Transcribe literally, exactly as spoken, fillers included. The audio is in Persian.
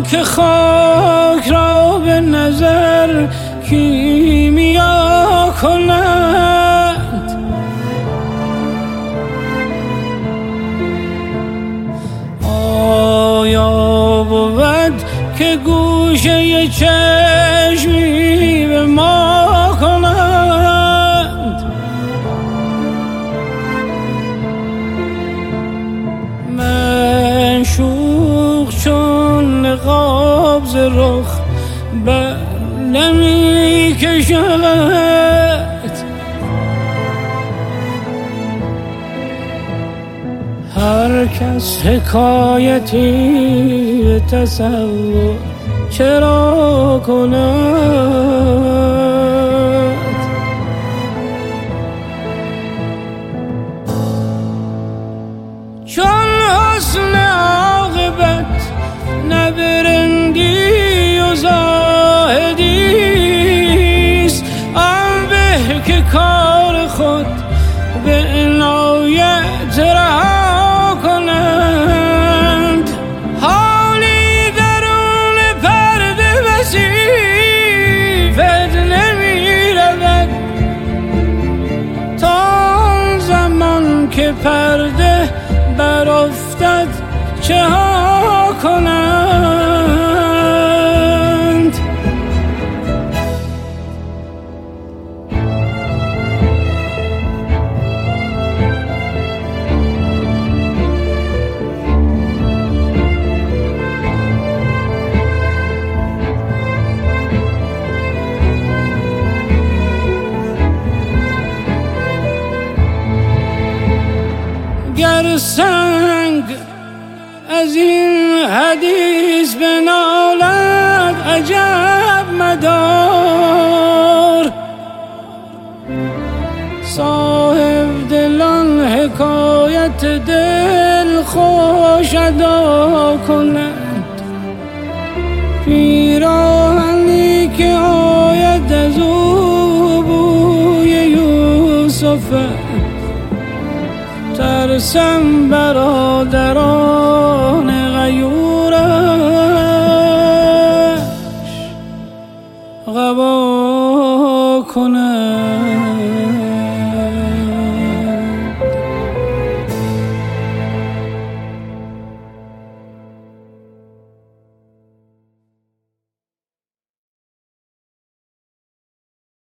که خاک را به نظر کیمیا کند. آیا بود که گوشه چشمی به ما کند؟ منشوق چون نقاب ز رخ بر نمی کشد. هر کس حکایتی به تصور چرا کند؟ چون حسن عاقبت نه برندی و زاهدیست، آن به که کار خود به عنایت رها کنند. حالی درون پرده وصیفت نمی رود تا آن زمان که پرده برافتد چه ها کنند؟ گر سنگ از این حدیث بنالد عجب مدار، صاحب دلان حکایت دل خوش ادا کنند. پیراهنی که آید از او بوی یوسفه، ترسم برادران غیورش قبا کنند.